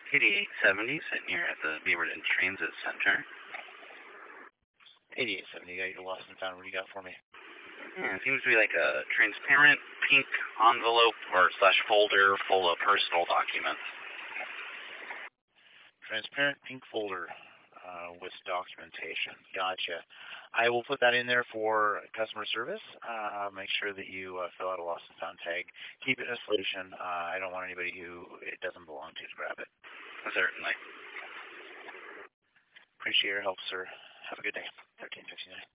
8870 sitting here at the Beaverton Transit Center. 8870, you got your lost and found. What do you got for me? Yeah, it seems to be like a transparent pink envelope or slash folder full of personal documents. Transparent pink folder with documentation. Gotcha. I will put that in there for customer service. Make sure that you fill out a lost and found tag. Keep it in a solution. I don't want anybody who it doesn't belong to grab it. Certainly. Appreciate your help, sir. Have a good day. 1359.